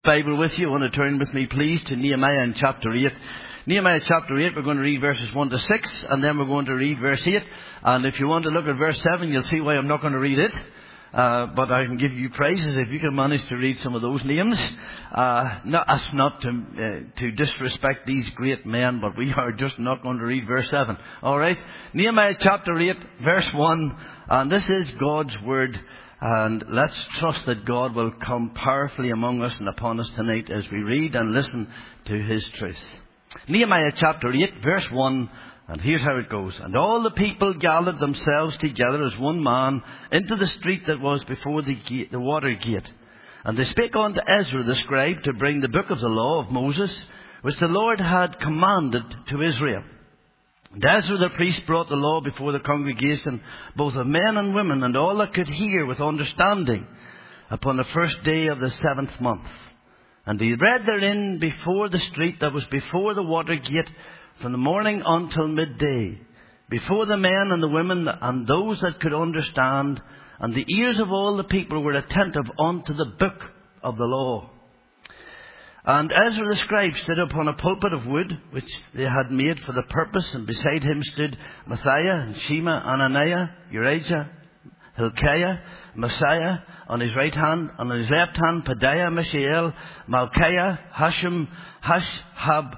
Bible with you. I want to turn with me, please, to Nehemiah in chapter 8. Nehemiah chapter 8, we're going to read verses 1 to 6, and then we're going to read verse 8. And if you want to look at verse 7, you'll see why I'm not going to read it. But I can give you prizes if you can manage to read some of those names. That's not to disrespect these great men, but we are just not going to read verse 7. Alright? Nehemiah chapter 8, verse 1. And this is God's word. And let's trust that God will come powerfully among us and upon us tonight as we read and listen to His truth. Nehemiah chapter 8, verse 1, and here's how it goes. And all the people gathered themselves together as one man into the street that was before the water gate. And they spake unto Ezra the scribe to bring the book of the law of Moses, which the Lord had commanded to Israel. And Ezra the priest brought the law before the congregation, both of men and women, and all that could hear with understanding, upon the first day of the 7th month. And he read therein before the street that was before the water gate, from the morning until midday, before the men and the women and those that could understand, and the ears of all the people were attentive unto the book of the law. And Ezra the scribe stood upon a pulpit of wood, which they had made for the purpose, and beside him stood Matthiah and Shema, Ananiah, Urijah, Hilkiah, Messiah on his right hand, and on his left hand Pedaiah, Mishael, Malchiah, Hashum, Hashabbanah.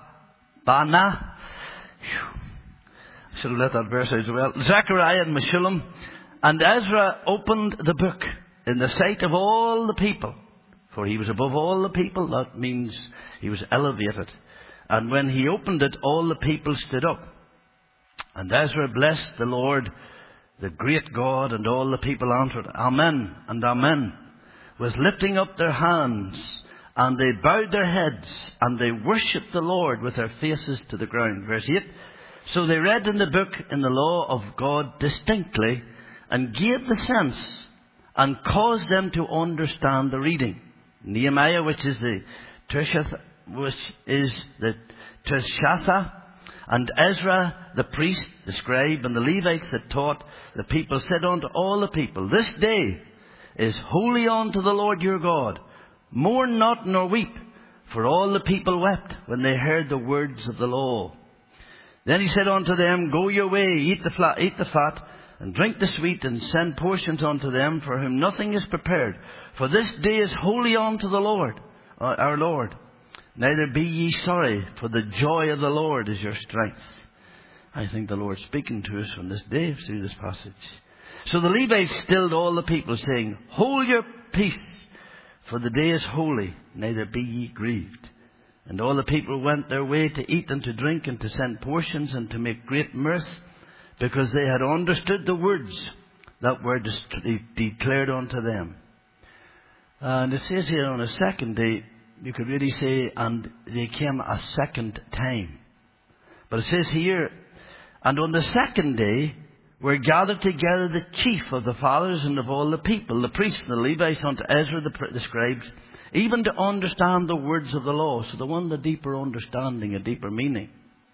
I should have let that verse out as well. Zechariah and Meshullam. And Ezra opened the book in the sight of all the people. For he was above all the people. That means he was elevated. And when he opened it, all the people stood up. And Ezra blessed the Lord, the great God, and all the people answered, Amen and Amen, with lifting up their hands. And they bowed their heads, and they worshipped the Lord with their faces to the ground. Verse 8. So they read in the book in the law of God distinctly, and gave the sense, and caused them to understand the reading. Nehemiah, which is the Tirshatha, and Ezra the priest, the scribe, and the Levites that taught the people, said unto all the people, This day is holy unto the Lord your God. Mourn not nor weep, for all the people wept when they heard the words of the law. Then he said unto them, Go your way, eat the fat, and drink the sweet, and send portions unto them for whom nothing is prepared. For this day is holy unto the Lord, our Lord. Neither be ye sorry, for the joy of the Lord is your strength. I think the Lord's speaking to us on this day through this passage. So the Levites stilled all the people, saying, Hold your peace, for the day is holy, neither be ye grieved. And all the people went their way to eat and to drink, and to send portions, and to make great mirth, because they had understood the words that were declared unto them. And it says here on a second day, you could really say, and they came a second time. But it says here, and on the second day were gathered together the chief of the fathers and of all the people, the priests and the Levites, unto Ezra the scribes, even to understand the words of the law. So they wanted a deeper understanding, a deeper meaning.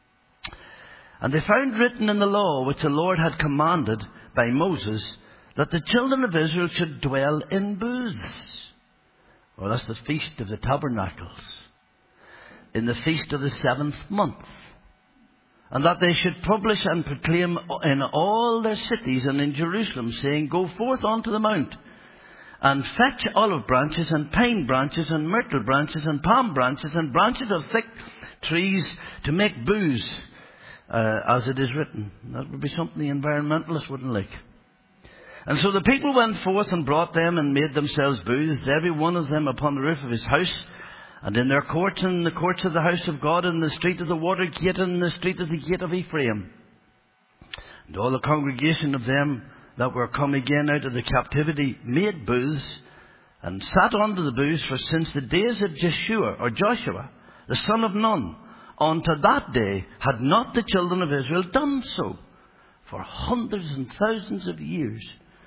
And they found written in the law, which the Lord had commanded by Moses, that the children of Israel should dwell in booths. Well, that's the Feast of the Tabernacles, in the feast of the 7th month. And that they should publish and proclaim in all their cities and in Jerusalem, saying, Go forth unto the mount, and fetch olive branches, and pine branches, and myrtle branches, and palm branches, and branches of thick trees, to make booths, as it is written. That would be something the environmentalists wouldn't like. And so the people went forth and brought them and made themselves booths, every one of them upon the roof of his house, and in their courts, and in the courts of the house of God, and in the street of the water gate, and in the street of the gate of Ephraim. And all the congregation of them that were come again out of the captivity made booths, and sat under the booths, for since the days of Joshua, the son of Nun, unto that day had not the children of Israel done so. For hundreds and thousands of years,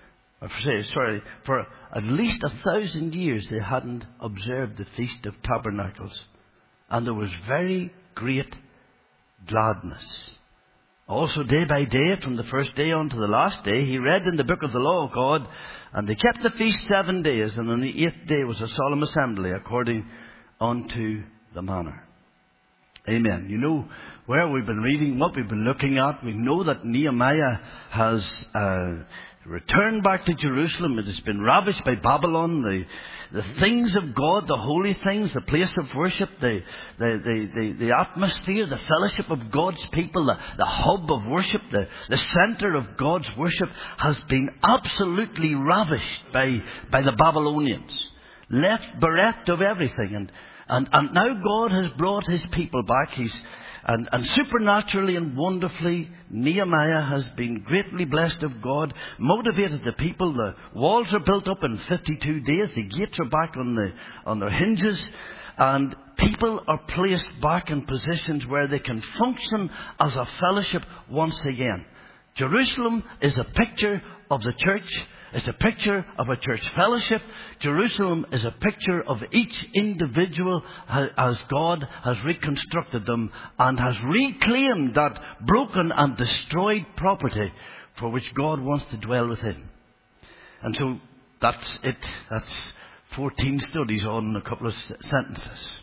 for at least 1,000 years they hadn't observed the Feast of Tabernacles. And there was very great gladness. Also day by day, from the first day unto the last day, he read in the book of the law of God, and they kept the feast 7 days, and on the 8th day was a solemn assembly, according unto the manor. Amen. You know where we've been reading, what we've been looking at. We know that Nehemiah has returned back to Jerusalem. It has been ravished by Babylon. The things of God, the holy things, the place of worship, the atmosphere, the fellowship of God's people, the hub of worship, the center of God's worship has been absolutely ravished by the Babylonians. Bereft of everything. And now God has brought His people back. And supernaturally and wonderfully, Nehemiah has been greatly blessed of God, motivated the people. The walls are built up in 52 days. The gates are back on their hinges. And people are placed back in positions where they can function as a fellowship once again. Jerusalem is a picture of the church. It's a picture of a church fellowship. Jerusalem is a picture of each individual as God has reconstructed them and has reclaimed that broken and destroyed property for which God wants to dwell within. And so that's it. That's 14 studies on a couple of sentences.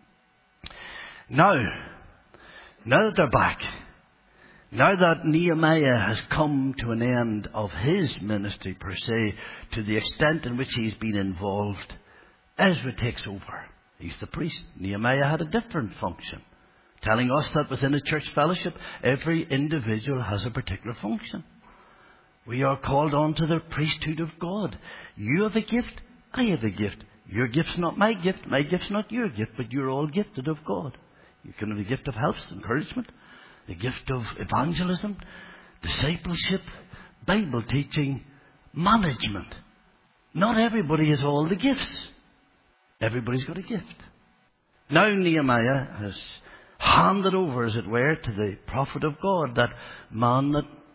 Now that they're back, now that Nehemiah has come to an end of his ministry per se, to the extent in which he's been involved, Ezra takes over. He's the priest. Nehemiah had a different function, telling us that within a church fellowship, every individual has a particular function. We are called on to the priesthood of God. You have a gift, I have a gift. Your gift's not my gift not your gift, but you're all gifted of God. You can have the gift of health, encouragement, the gift of evangelism, discipleship, Bible teaching, management. Not everybody has all the gifts. Everybody's got a gift. Now Nehemiah has handed over, as it were, to the prophet of God, that man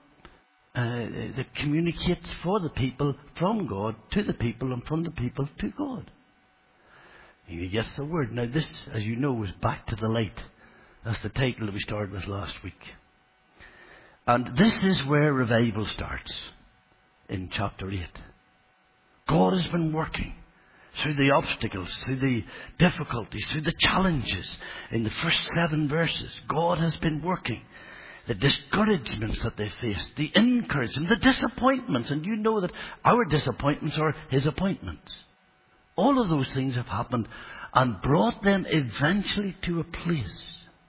that communicates for the people from God to the people and from the people to God. He gets the word. Now this, as you know, was Back to the Light. That's the title that we started with last week. And this is where revival starts, in chapter 8. God has been working through the obstacles, through the difficulties, through the challenges. In the first 7 verses, God has been working. The discouragements that they faced, the encouragement, the disappointments. And you know that our disappointments are His appointments. All of those things have happened and brought them eventually to a place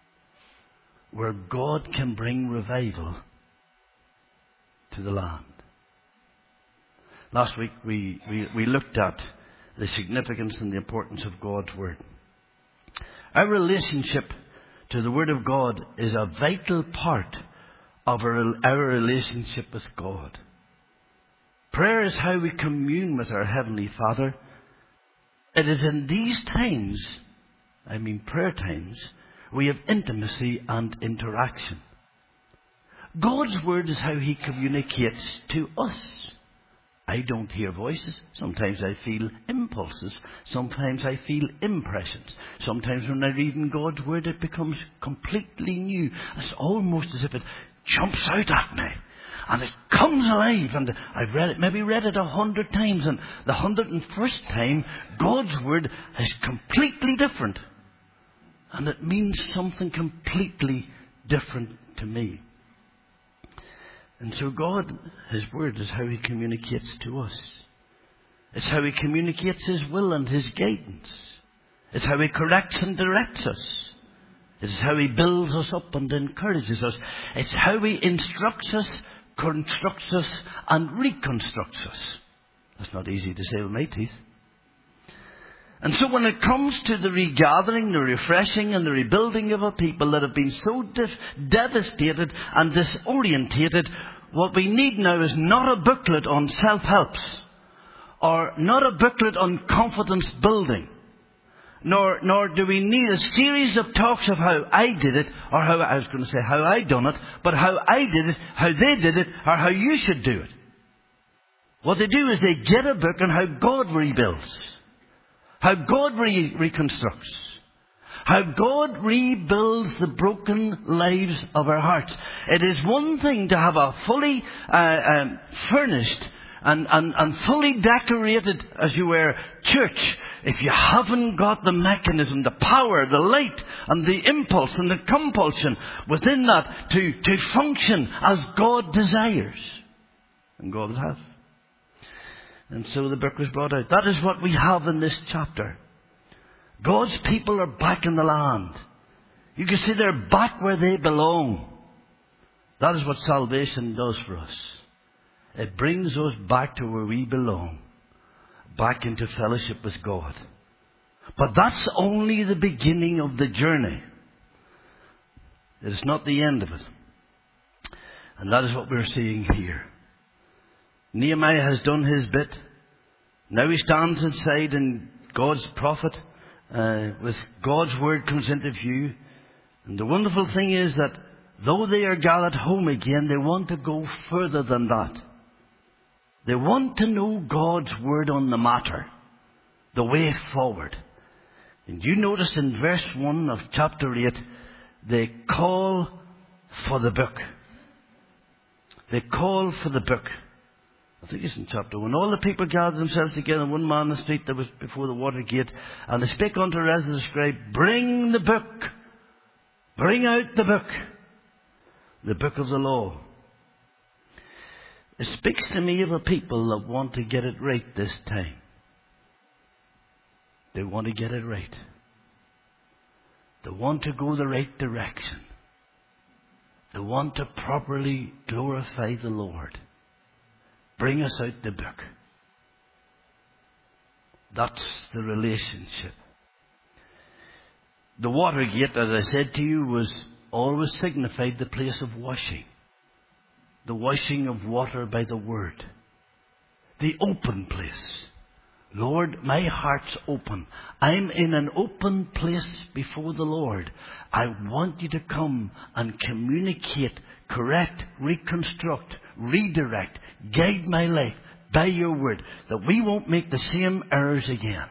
where God can bring revival to the land. Last week we looked at the significance and the importance of God's Word. Our relationship to the Word of God is a vital part of our relationship with God. Prayer is how we commune with our Heavenly Father. It is in these times, prayer times, we have intimacy and interaction. God's Word is how He communicates to us. I don't hear voices. Sometimes I feel impulses. Sometimes I feel impressions. Sometimes when I read in God's Word, it becomes completely new. It's almost as if it jumps out at me. And it comes alive. And I've read it 100 times. And the 101st time, God's Word is completely different. And it means something completely different to me. And so God, His Word, is how He communicates to us. It's how He communicates His will and His guidance. It's how He corrects and directs us. It's how He builds us up and encourages us. It's how He instructs us, constructs us, and reconstructs us. That's not easy to say with my teeth. And so when it comes to the regathering, the refreshing and the rebuilding of a people that have been so devastated and disorientated, what we need now is not a booklet on self-helps, or not a booklet on confidence building, nor do we need a series of talks of how I did it, or how I done it, but how I did it, how they did it, or how you should do it. What they do is they get a book on how God rebuilds. How God reconstructs. How God rebuilds the broken lives of our hearts. It is one thing to have a fully furnished and fully decorated as you were church, if you haven't got the mechanism, the power, the light, and the impulse and the compulsion within that to function as God desires. And God would have. And so the book was brought out. That is what we have in this chapter. God's people are back in the land. You can see they're back where they belong. That is what salvation does for us. It brings us back to where we belong. Back into fellowship with God. But that's only the beginning of the journey. It is not the end of it. And that is what we're seeing here. Nehemiah has done his bit. Now he stands inside, and God's prophet, with God's word comes into view. And the wonderful thing is that though they are gathered home again, they want to go further than that. They want to know God's word on the matter, the way forward. And you notice in verse 1 of chapter 8, they call for the book. They call for the book. I think it's in chapter 1. All the people gathered themselves together, one man in the street that was before the water gate, and they spake unto Ezra the scribe, bring the book. Bring out the book of the law. It speaks to me of a people that want to get it right this time. They want to get it right. They want to go the right direction. They want to properly glorify the Lord. Bring us out the book. That's the relationship. The water gate, as I said to you, was always signified the place of washing. The washing of water by the word. The open place. Lord, my heart's open. I'm in an open place before the Lord. I want you to come and communicate, correct, reconstruct, redirect, guide my life by your word, that we won't make the same errors again.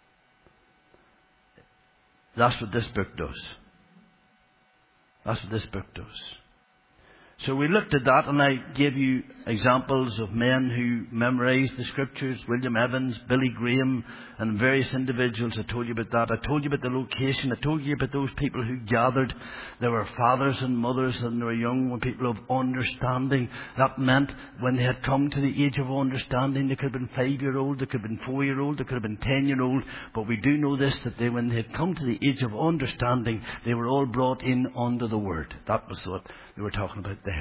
That's what this book does. That's what this book does. So we looked at that, and I gave you examples of men who memorized the scriptures. William Evans, Billy Graham, and various individuals. I told you about that. I told you about the location. I told you about those people who gathered. There were fathers and mothers, and they were young people of understanding. That meant when they had come to the age of understanding, they could have been 5-year-old, they could have been 4-year-old, they could have been 10-year-old. But we do know this, that when they had come to the age of understanding, they were all brought in under the word. That was what they were talking about there.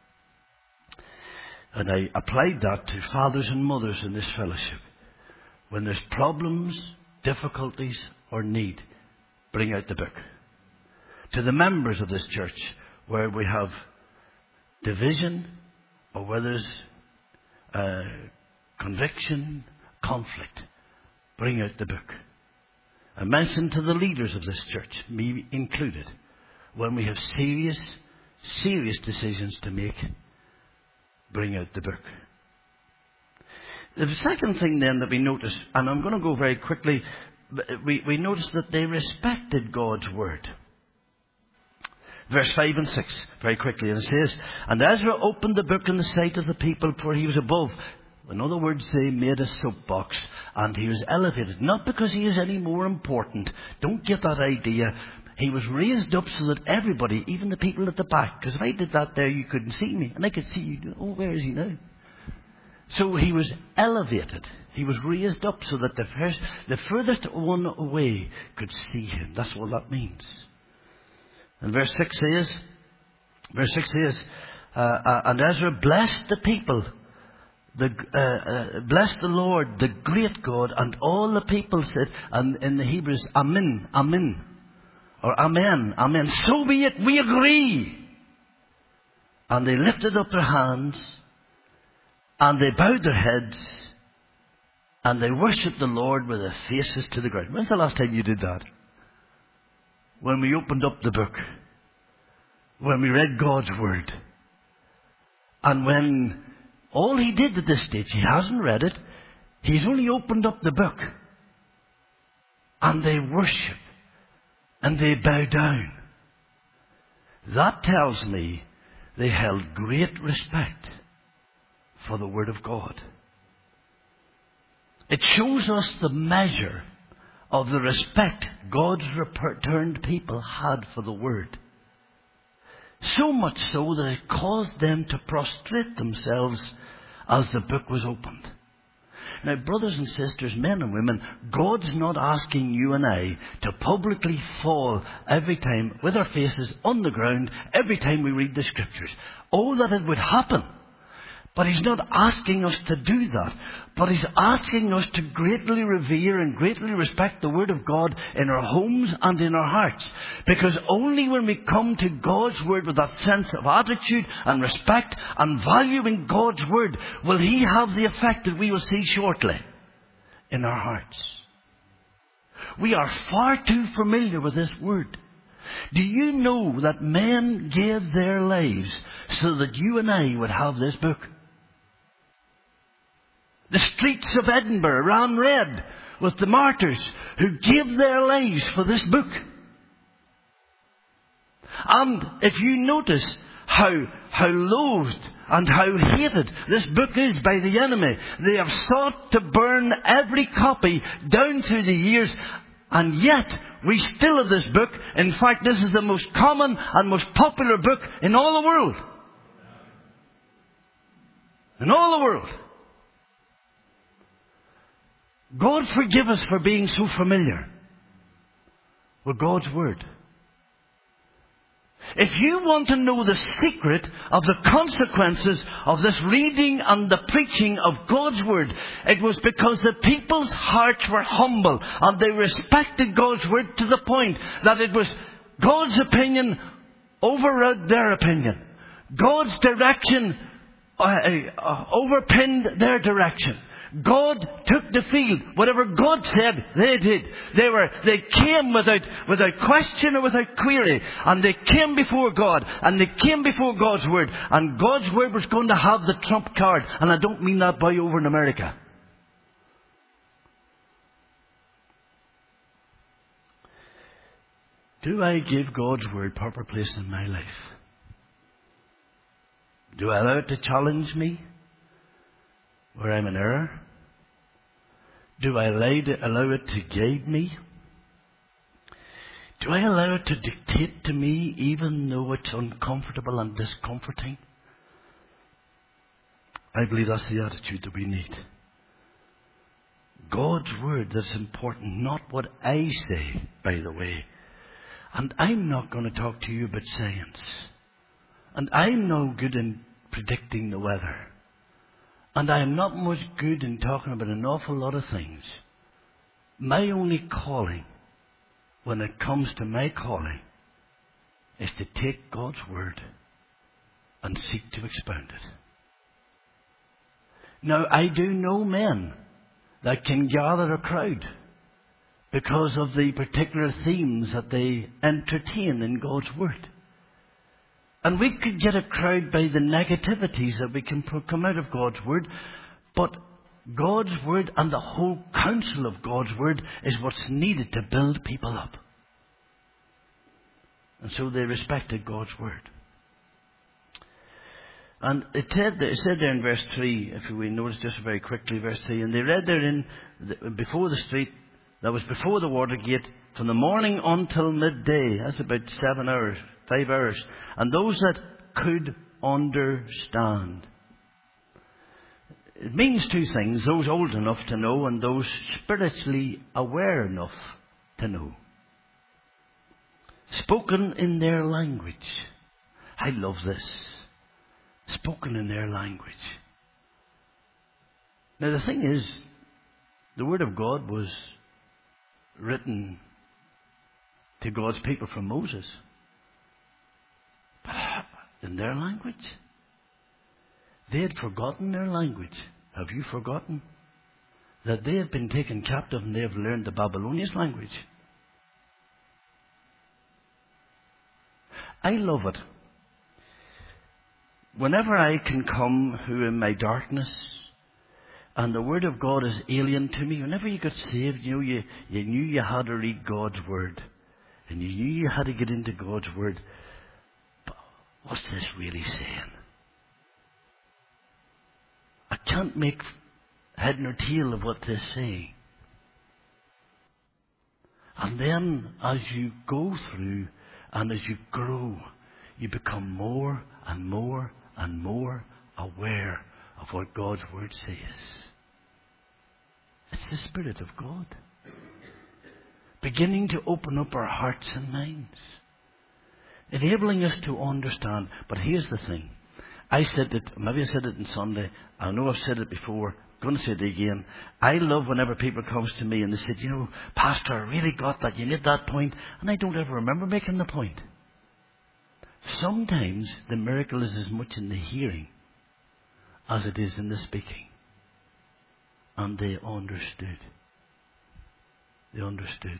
And I applied that to fathers and mothers in this fellowship. When there's problems, difficulties, or need, bring out the book. To the members of this church, where we have division, or where there's conviction, conflict, bring out the book. I mentioned to the leaders of this church, me included, when we have serious decisions to make, bring out the book. The second thing then that we notice, and I'm going to go very quickly, we notice that they respected God's word. Verse 5 and 6, very quickly, and it says, and Ezra opened the book in the sight of the people, for he was above. In other words, they made a soapbox, and he was elevated. Not because he is any more important. Don't get that idea. He was raised up so that everybody, even the people at the back, because if I did that there, you couldn't see me. And I could see you. Oh, where is he now? So he was elevated. He was raised up so that the furthest one away could see him. That's what that means. And verse 6 says, and Ezra blessed the people, blessed the Lord, the great God, and all the people said, and in the Hebrews, Amen, Amen. Or Amen, Amen. So be it, we agree. And they lifted up their hands, and they bowed their heads, and they worshipped the Lord with their faces to the ground. When's the last time you did that? When we opened up the book. When we read God's word. And when all he did at this stage, he hasn't read it, he's only opened up the book. And they worship. And they bow down. That tells me they held great respect for the Word of God. It shows us the measure of the respect God's returned people had for the Word. So much so that it caused them to prostrate themselves as the book was opened. Now, brothers and sisters, men and women, God's not asking you and I to publicly fall every time with our faces on the ground every time we read the Scriptures. Oh, that it would happen. But He's not asking us to do that. But He's asking us to greatly revere and greatly respect the Word of God in our homes and in our hearts. Because only when we come to God's Word with that sense of attitude and respect and valuing God's Word will He have the effect that we will see shortly in our hearts. We are far too familiar with this Word. Do you know that men gave their lives so that you and I would have this book? The streets of Edinburgh ran red with the martyrs who gave their lives for this book. And if you notice how loathed and how hated this book is by the enemy, they have sought to burn every copy down through the years, and yet we still have this book. In fact, this is the most common and most popular book in all the world. In all the world. God forgive us for being so familiar with God's Word. If you want to know the secret of the consequences of this reading and the preaching of God's Word, it was because the people's hearts were humble and they respected God's Word to the point that it was God's opinion overrode their opinion. God's direction overpinned their direction. God took the field. Whatever God said, they did. They came without question or without query. And they came before God. And they came before God's Word. And God's Word was going to have the trump card. And I don't mean that by over in America. Do I give God's Word proper place in my life? Do I allow it to challenge me where I'm in error? Do I allow it to guide me? Do I allow it to dictate to me even though it's uncomfortable and discomforting? I believe that's the attitude that we need. God's Word that's important, not what I say, by the way. And I'm not going to talk to you about science. And I'm no good in predicting the weather. And I am not much good in talking about an awful lot of things. My only calling, when it comes to my calling, is to take God's Word and seek to expound it. Now, I do know men that can gather a crowd because of the particular themes that they entertain in God's Word. And we could get a crowd by the negativities that we can come out of God's Word. But God's Word and the whole counsel of God's Word is what's needed to build people up. And so they respected God's Word. And it said there in verse 3, if we notice just very quickly, verse 3, and they read therein before the street, that was before the water gate, from the morning until midday. That's about 7 hours. 5 hours. And those that could understand. It means two things. Those old enough to know and those spiritually aware enough to know. Spoken in their language. I love this. Spoken in their language. Now the thing is, the Word of God was written to God's people from Moses. But in their language? They had forgotten their language. Have you forgotten? That they have been taken captive and they have learned the Babylonian language. I love it. Whenever I can come who in my darkness and the Word of God is alien to me, whenever you got saved, you knew you had to read God's Word. And you knew you had to get into God's Word. What's this really saying? I can't make head nor tail of what they're saying. And then as you go through and as you grow, you become more and more and more aware of what God's Word says. It's the Spirit of God beginning to open up our hearts and minds, enabling us to understand. But here's the thing. I said it, maybe I said it on Sunday. I know I've said it before. I'm going to say it again. I love whenever people comes to me and they said, Pastor, I really got that. You made that point. And I don't ever remember making the point. Sometimes the miracle is as much in the hearing as it is in the speaking. And they understood. They understood.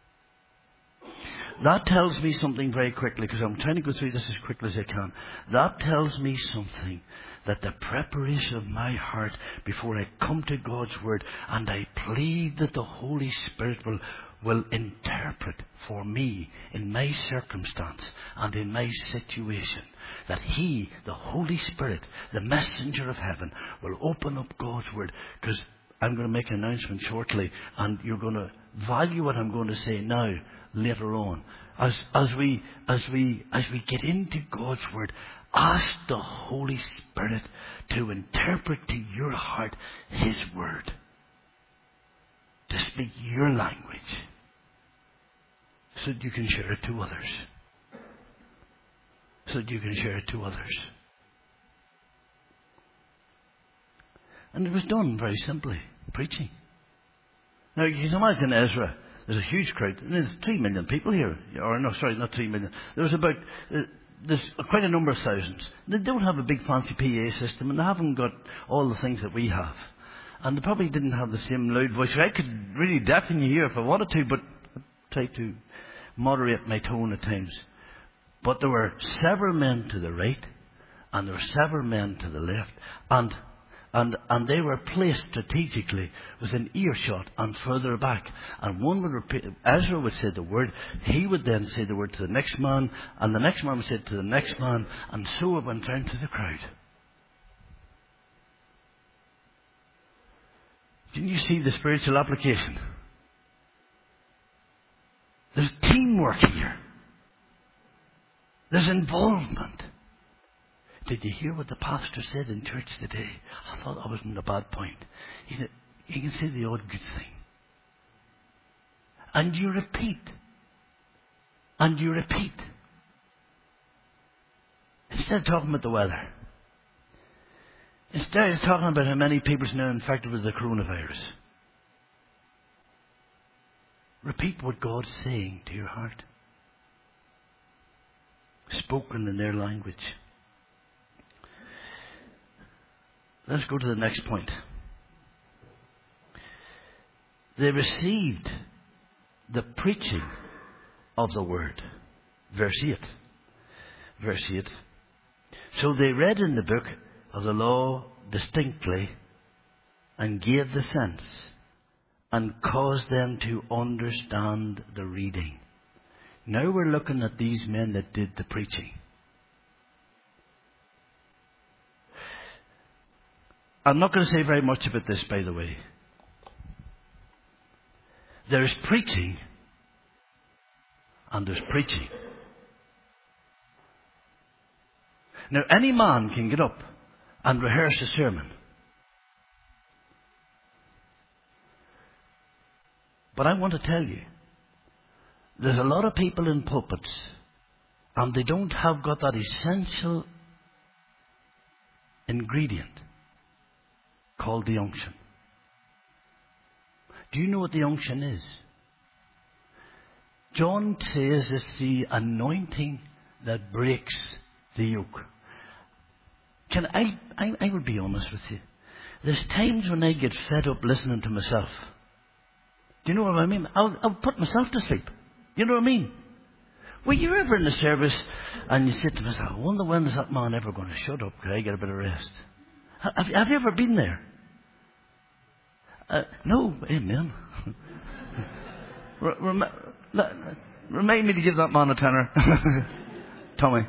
That tells me something very quickly, because I'm trying to go through this as quickly as I can. That tells me something, that the preparation of my heart before I come to God's Word, and I plead that the Holy Spirit will interpret for me in my circumstance and in my situation, that He, the Holy Spirit, the messenger of heaven, will open up God's Word. Because I'm going to make an announcement shortly, and you're going to value what I'm going to say now, later on. As we get into God's Word, ask the Holy Spirit to interpret to your heart His Word, to speak your language, so that you can share it to others. So that you can share it to others. And it was done very simply, preaching. Now you can imagine Ezra. There's a huge crowd. There's 3 million people here. Or no, sorry, not 3 million. There's quite a number of thousands. They don't have a big fancy PA system, and they haven't got all the things that we have. And they probably didn't have the same loud voice. I could really deafen you here if I wanted to, but I try to moderate my tone at times. But there were several men to the right, and there were several men to the left, and they were placed strategically within earshot and further back. And one would repeat, Ezra would say the word, he would then say the word to the next man, and the next man would say it to the next man, and so it went round to the crowd. Didn't you see the spiritual application? There's teamwork here. There's involvement. Did you hear what the pastor said in church today? I thought that wasn't a bad point. You can say the odd good thing. And you repeat. And you repeat. Instead of talking about the weather. Instead of talking about how many people are now infected with the coronavirus. Repeat what God's saying to your heart. Spoken in their language. Let's go to the next point. They received the preaching of the word. Verse 8. Verse 8. So they read in the book of the law distinctly and gave the sense and caused them to understand the reading. Now we're looking at these men that did the preaching. I'm not going to say very much about this, by the way. There's preaching and there's preaching. Now, any man can get up and rehearse a sermon. But I want to tell you, there's a lot of people in pulpits and they don't have got that essential ingredient called the unction. Do you know what the unction is? John says it's the anointing that breaks the yoke. I will be honest with you. There's times when I get fed up listening to myself. Do you know what I mean? I'll put myself to sleep. You know what I mean? Were you ever in the service and you sit to myself, I wonder when is that man ever going to shut up? Could I get a bit of rest? Have you ever been there? No, amen. Remind me to give that man a tenner. Tommy.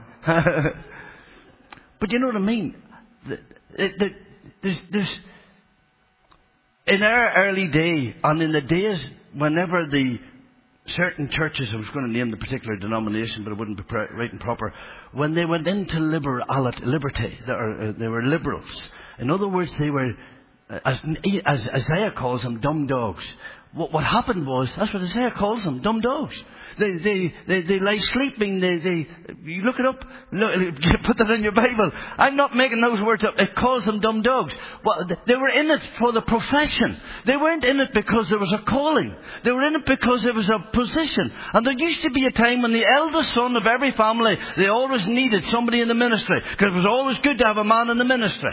But you know what I mean? in our early day, and in the days whenever the certain churches, I was going to name the particular denomination, but it wouldn't be right and proper, when they went into liberty, they were liberals. In other words, they were, as Isaiah calls them, dumb dogs. What happened was, that's what Isaiah calls them, dumb dogs. They lie sleeping, you look it up, put that in your Bible. I'm not making those words up. It calls them dumb dogs. Well, they were in it for the profession. They weren't in it because there was a calling. They were in it because there was a position. And there used to be a time when the eldest son of every family, they always needed somebody in the ministry. Because it was always good to have a man in the ministry.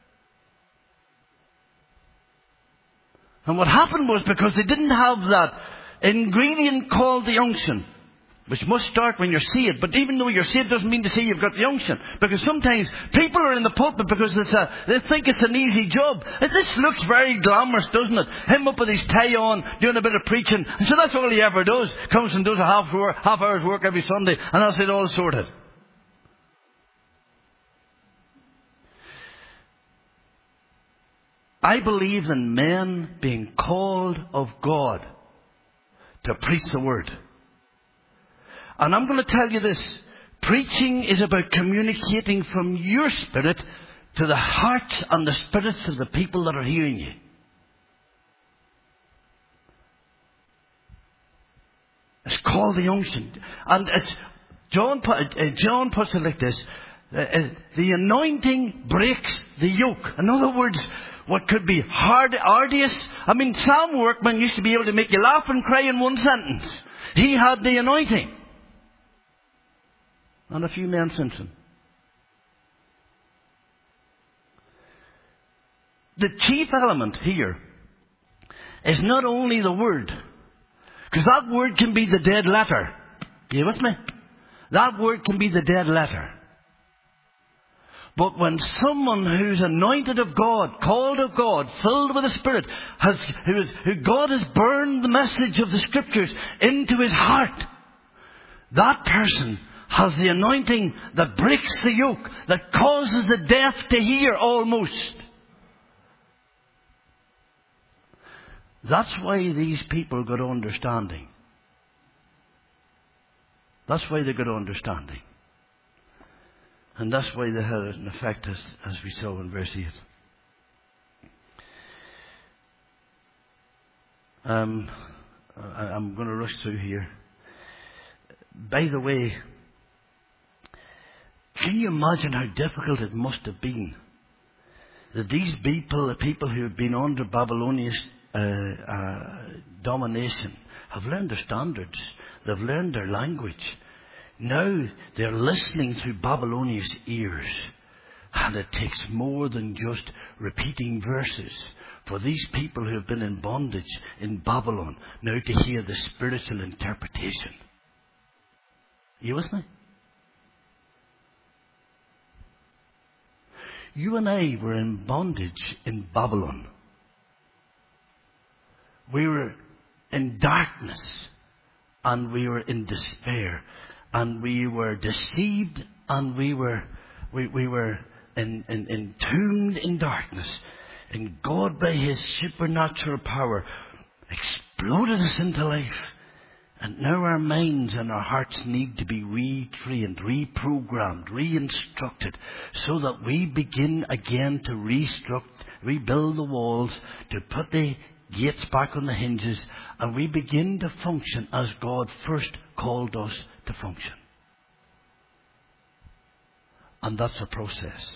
And what happened was, because they didn't have that ingredient called the unction, which must start when you're saved. But even though you're saved doesn't mean to say you've got the unction. Because sometimes people are in the pulpit because they think it's an easy job. This looks very glamorous, doesn't it? Him up with his tie on, doing a bit of preaching. And so that's all he ever does. Comes and does a half hour's work every Sunday, and that's it all sorted. I believe in men being called of God to preach the word. And I'm going to tell you this. Preaching is about communicating from your spirit to the hearts and the spirits of the people that are hearing you. It's called the unction. And it's John puts it like this. The anointing breaks the yoke. In other words, what could be arduous. I mean, Sam Workman used to be able to make you laugh and cry in one sentence. He had the anointing. And a few men since him. The chief element here is not only the word. Because that word can be the dead letter. Are you with me? That word can be the dead letter. But when someone who's anointed of God, called of God, filled with the Spirit, who God has burned the message of the Scriptures into his heart, that person has the anointing that breaks the yoke, that causes the deaf to hear almost. That's why these people got understanding. That's why they got understanding. And that's why they had an effect, as we saw in verse 8. I'm going to rush through here. By the way, can you imagine how difficult it must have been that these people, the people who have been under Babylonian domination, have learned their standards. They've learned their language. Now they're listening through Babylonia's ears. And it takes more than just repeating verses for these people who have been in bondage in Babylon now to hear the spiritual interpretation. You with me? You and I were in bondage in Babylon. We were in darkness and we were in despair. And we were deceived, and we were entombed in darkness. And God, by his supernatural power, exploded us into life. And now our minds and our hearts need to be retrained, reprogrammed, reinstructed, so that we begin again to rebuild the walls, to put the gates back on the hinges, and we begin to function as God first called us to function. And that's a process.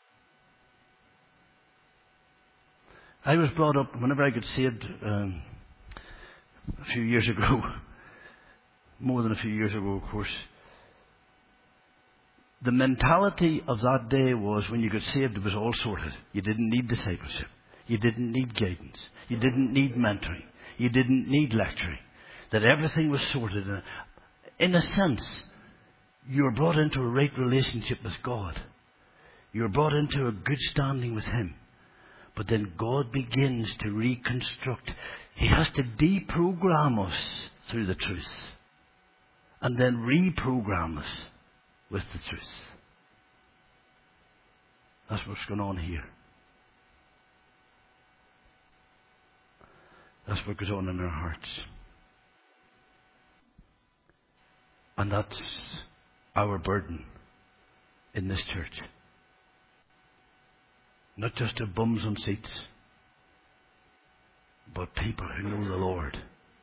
I was brought up, whenever I got saved a few years ago, more than a few years ago, of course, the mentality of that day was when you got saved, it was all sorted. You didn't need discipleship. You didn't need guidance. You didn't need mentoring. You didn't need lecturing. That everything was sorted. In a sense, you were brought into a right relationship with God. You were brought into a good standing with him. But then God begins to reconstruct. He has to deprogram us through the truth. And then reprogram us with the truth. That's what's going on here. That's what goes on in our hearts. And that's our burden in this church. Not just the bums on seats, but people who know the Lord.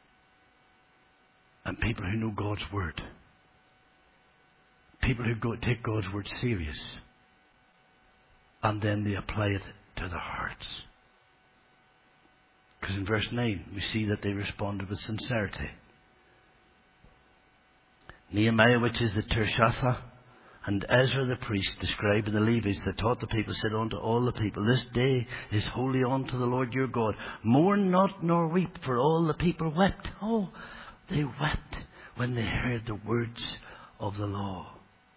And people who know God's Word. People who take God's Word serious. And then they apply it to their hearts. Because in verse 9 we see that they responded with sincerity. Nehemiah, which is the Tirshatha, and Ezra the priest, the scribe, and the Levites that taught the people, said unto all the people, This day is holy unto the Lord your God. Mourn not nor weep, for all the people wept. Oh, they wept when they heard the words of the law.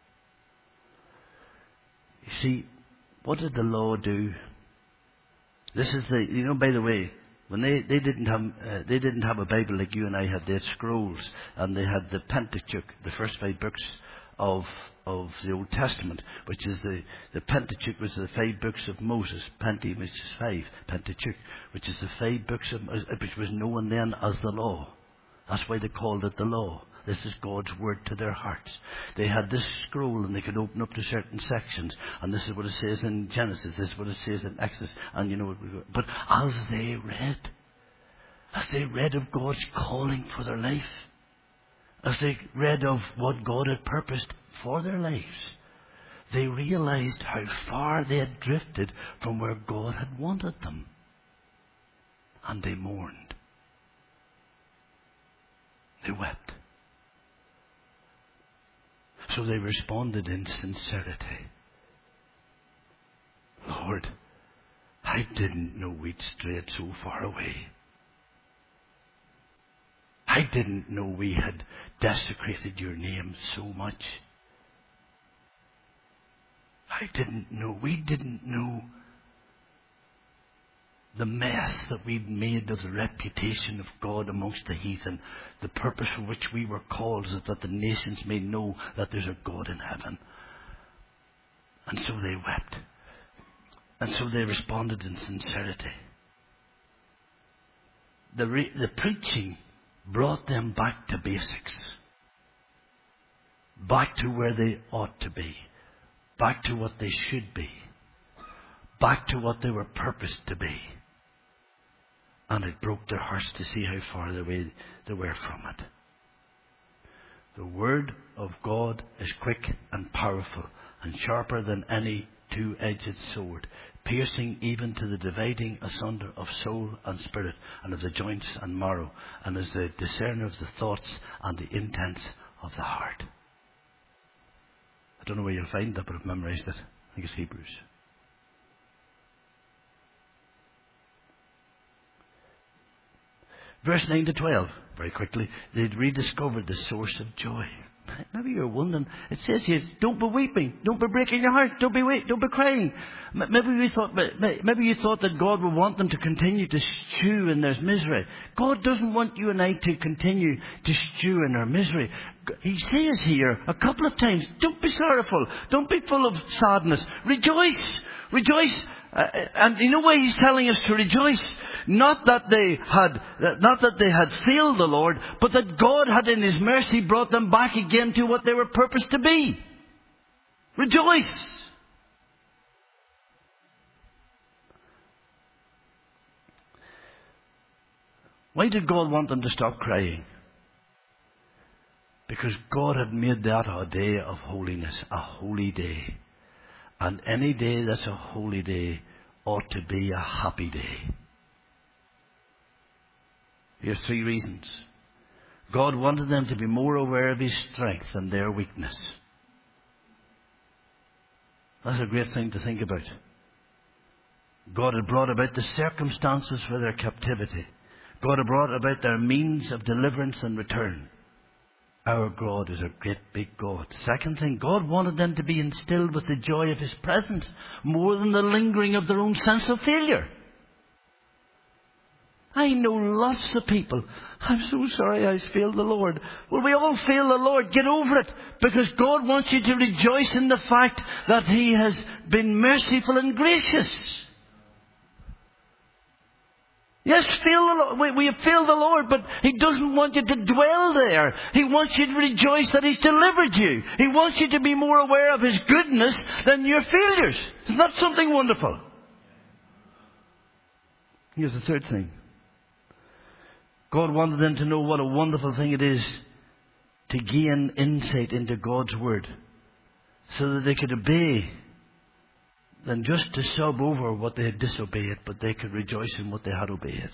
You see, what did the law do? This is by the way, when they didn't have a Bible like you and I had. They had scrolls, and they had the Pentateuch, the first 5 books of the Old Testament, which is the Pentateuch, was the 5 books of Moses. Penti, which is 5. Pentateuch, which is the 5 books which was known then as the law. That's why they called it the law. This is God's word to their hearts. They had this scroll, and they could open up to certain sections. And this is what it says in Genesis. This is what it says in Exodus. And but as they read of God's calling for their life, as they read of what God had purposed for their lives, they realized how far they had drifted from where God had wanted them. And they mourned. They wept. So they responded in sincerity. Lord, I didn't know we'd strayed so far away. I didn't know we had desecrated your name so much. We didn't know the mess that we'd made of the reputation of God amongst the heathen. The purpose for which we were called is that the nations may know that there's a God in heaven. And so they wept. And so they responded in sincerity. The preaching brought them back to basics. Back to where they ought to be. Back to what they should be. Back to what they were purposed to be. And it broke their hearts to see how far away they were from it. The word of God is quick and powerful, and sharper than any two-edged sword, piercing even to the dividing asunder of soul and spirit, and of the joints and marrow, and is the discerner of the thoughts and the intents of the heart. I don't know where you'll find that, but I've memorized it. I think it's Hebrews. Verse 9 to 12, very quickly, they'd rediscovered the source of joy. Maybe you're wondering, it says here, don't be weeping, don't be breaking your heart, don't be crying. Maybe you thought that God would want them to continue to stew in their misery. God doesn't want you and I to continue to stew in our misery. He says here a couple of times, don't be sorrowful, don't be full of sadness, rejoice. And you know why he's telling us to rejoice? Not that they had failed the Lord, but that God had in his mercy brought them back again to what they were purposed to be. Rejoice. Why did God want them to stop crying? Because God had made that a day of holiness, a holy day. And any day that's a holy day ought to be a happy day. Here's 3 reasons. God wanted them to be more aware of his strength than their weakness. That's a great thing to think about. God had brought about the circumstances for their captivity. God had brought about their means of deliverance and return. Our God is a great big God. Second thing, God wanted them to be instilled with the joy of his presence more than the lingering of their own sense of failure. I know lots of people. I'm so sorry I failed the Lord. Well, we all fail the Lord. Get over it. Because God wants you to rejoice in the fact that he has been merciful and gracious. Yes, we have failed the Lord, but He doesn't want you to dwell there. He wants you to rejoice that He's delivered you. He wants you to be more aware of His goodness than your failures. Isn't that something wonderful? Here's the third thing. God wanted them to know what a wonderful thing it is to gain insight into God's Word, so that they could obey, than just to sob over what they had disobeyed, but they could rejoice in what they had obeyed.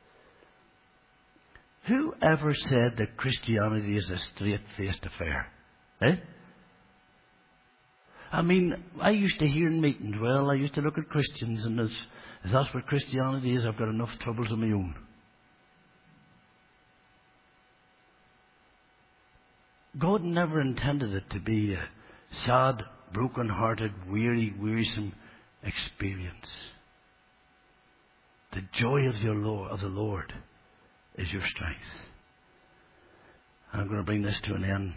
Who ever said that Christianity is a straight-faced affair? Eh? I mean, I used to hear in meetings, well, I used to look at Christians, and if that's what Christianity is, I've got enough troubles of my own. God never intended it to be a sad, broken-hearted, wearisome experience. The joy of the Lord is your strength. I'm going to bring this to an end.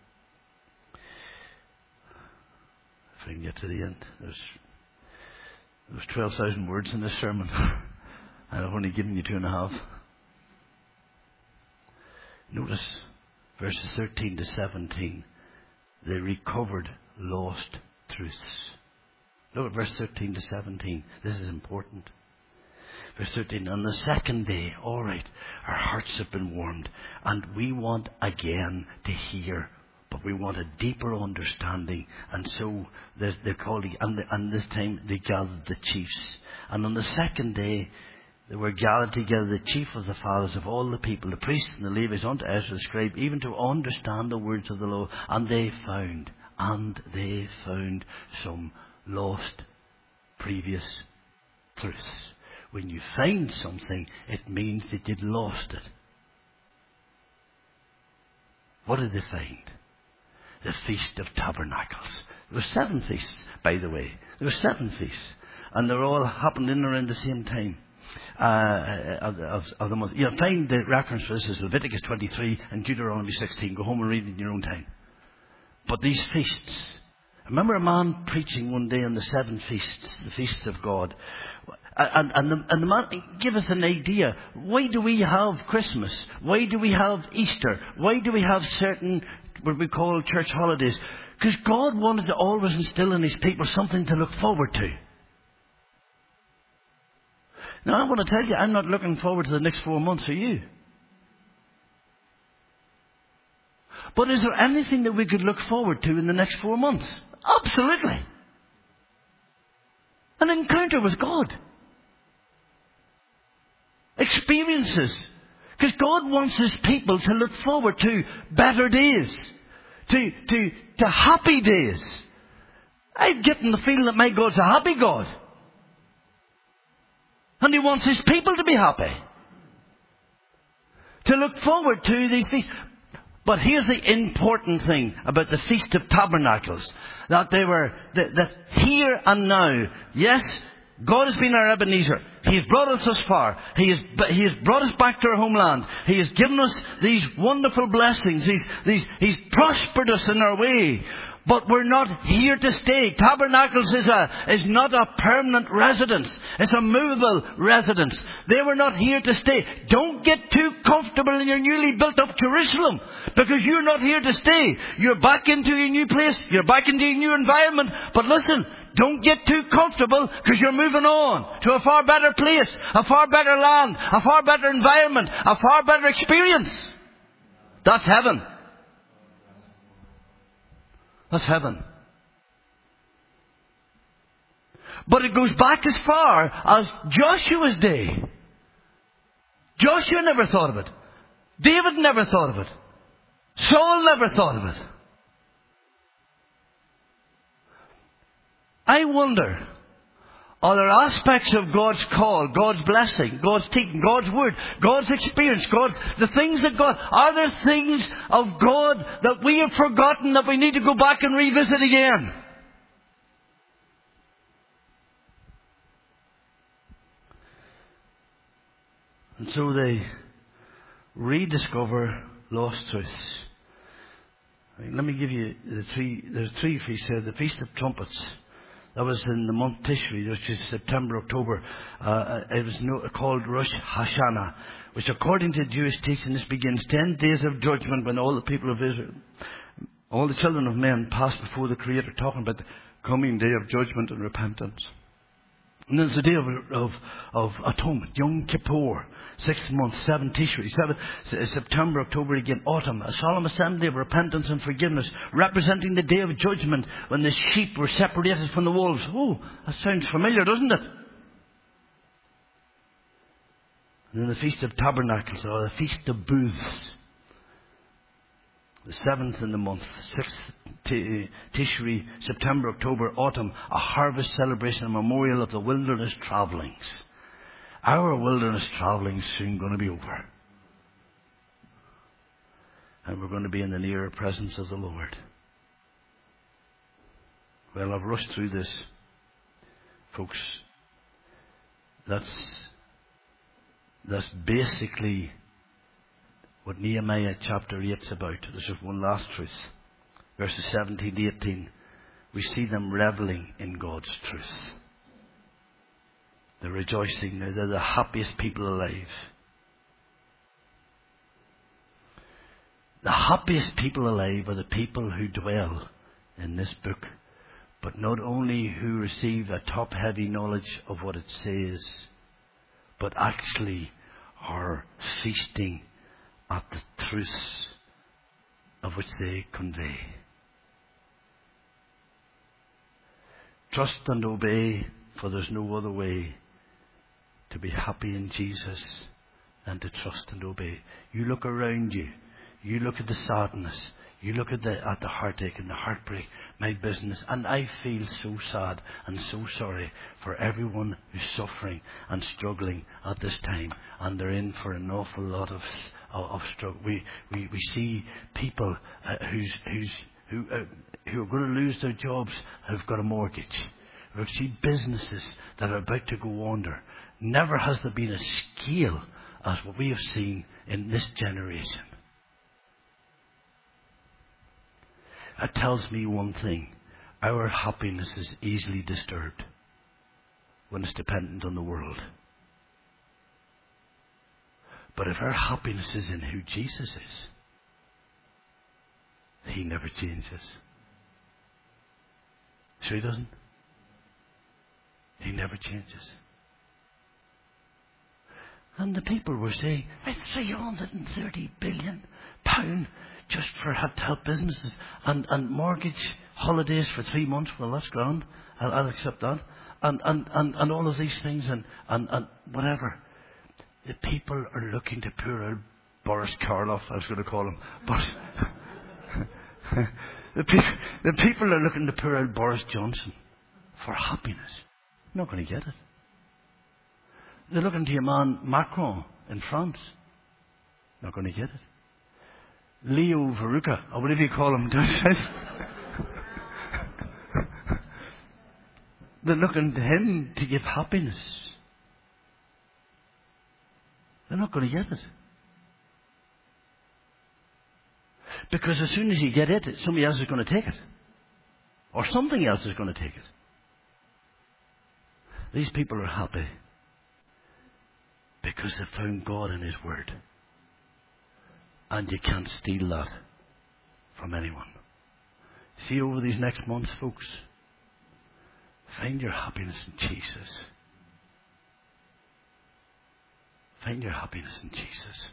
If I can get to the end. There's 12,000 words in this sermon. I've only given you 2.5. Notice verses 13 to 17. They recovered lost truths. Look at verse 13 to 17. This is important. Verse 13. On the second day, all right, our hearts have been warmed, and we want again to hear, but we want a deeper understanding. And so they called, and this time they gathered the chiefs. And on the second day, they were gathered together, the chief of the fathers of all the people, the priests and the Levites, unto Ezra the scribe, even to understand the words of the law. And they found some lost previous truths. When you find something, it means that you'd lost it. What did they find? The Feast of Tabernacles. There were 7 feasts, by the way. There were 7 feasts. And they all happened in around the same time. Of the month. You'll find the reference for this is Leviticus 23 and Deuteronomy 16. Go home and read it in your own time. But these feasts, I remember a man preaching one day on the 7 feasts, the feasts of God. And the man gave us an idea. Why do we have Christmas? Why do we have Easter? Why do we have certain, what we call church holidays? Because God wanted to always instill in His people something to look forward to. Now, I want to tell you, I'm not looking forward to the next 4 months, are you? But is there anything that we could look forward to in the next 4 months? Absolutely. An encounter with God. Experiences. Because God wants His people to look forward to better days. To happy days. I'm getting the feeling that my God's a happy God. And He wants His people to be happy. To look forward to these feasts. But here's the important thing about the Feast of Tabernacles. That they were, that here and now, yes, God has been our Ebenezer. He has brought us thus far. He has brought us back to our homeland. He has given us these wonderful blessings. He's prospered us in our way. But we're not here to stay. Tabernacles is not a permanent residence. It's a movable residence. They were not here to stay. Don't get too comfortable in your newly built up Jerusalem, because you're not here to stay. You're back into your new place. You're back into your new environment. But listen, don't get too comfortable, because you're moving on to a far better place, a far better land, a far better environment, a far better experience. That's heaven. That's heaven. But it goes back as far as Joshua's day. Joshua never thought of it. David never thought of it. Saul never thought of it. I wonder, are there aspects of God's call, God's blessing, God's teaching, God's word, God's experience, the things that God, are there things of God that we have forgotten that we need to go back and revisit again? And so they rediscover lost truths. Let me give you there's 3 feasts here. The Feast of Trumpets. That was in the month Tishri, which is September, October. It was called Rosh Hashanah, which according to Jewish teaching, this begins 10 days of judgment when all the people of Israel, all the children of men pass before the Creator, talking about the coming day of judgment and repentance. And there's the day of atonement, Yom Kippur, 6th month, 7 Tishri, September, October again, autumn, a solemn assembly of repentance and forgiveness, representing the day of judgment when the sheep were separated from the wolves. Oh, that sounds familiar, doesn't it? And then the Feast of Tabernacles, or the Feast of Booths, the 7th in the month, 6th Tishri, September, October, autumn, a harvest celebration, a memorial of the wilderness travellings. Our wilderness travellings soon going to be over. And we're going to be in the nearer presence of the Lord. Well, I've rushed through this. Folks, that's basically what Nehemiah chapter 8 is about. There's just one last truth. Verses 17 to 18. We see them reveling in God's truth. They're rejoicing. They're the happiest people alive. The happiest people alive are the people who dwell in this book, but not only who receive a top-heavy knowledge of what it says, but actually are feasting at the truths of which they convey. Trust and obey, for there's no other way to be happy in Jesus than to trust and obey. You look around you. You look at the sadness. You look at the heartache and the heartbreak, my business, and I feel so sad and so sorry for everyone who's suffering and struggling at this time, and they're in for an awful lot of struggle. We see people who are going to lose their jobs, who've got a mortgage. We see businesses that are about to go under. Never has there been a scale as what we have seen in this generation. That tells me one thing. Our happiness is easily disturbed when it's dependent on the world. But if our happiness is in who Jesus is, He never changes. So He doesn't. He never changes. And the people were saying, it's £330 billion just for to help businesses and mortgage holidays for 3 months. Well, that's grand. I'll accept that. And all of these things and whatever. The people are looking to poor old Boris Karloff, I was going to call him. But the people are looking to poor old Boris Johnson for happiness. Not going to get it. They're looking to your man Macron in France. Not going to get it. Leo Varuka, or whatever you call him down south. They're looking to him to give happiness. They're not going to get it. Because as soon as you get it, somebody else is going to take it. Or something else is going to take it. These people are happy because they found God in His Word. And you can't steal that from anyone. See, over these next months, folks, find your happiness in Jesus. Find your happiness in Jesus.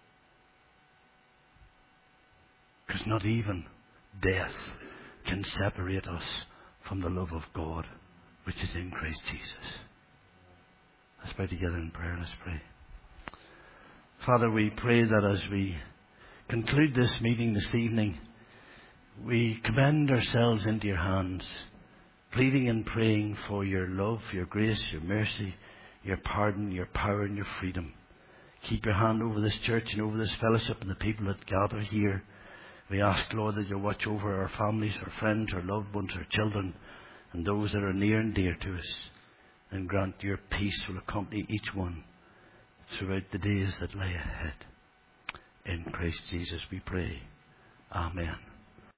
Because not even death can separate us from the love of God, which is in Christ Jesus. Let's bow together in prayer. Let's pray. Father, we pray that as we conclude this meeting this evening, we commend ourselves into your hands, pleading and praying for your love, your grace, your mercy, your pardon, your power and your freedom. Keep your hand over this church and over this fellowship and the people that gather here. We ask, Lord, that you watch over our families, our friends, our loved ones, our children, and those that are near and dear to us, and grant your peace will accompany each one throughout the days that lie ahead. In Christ Jesus we pray. Amen.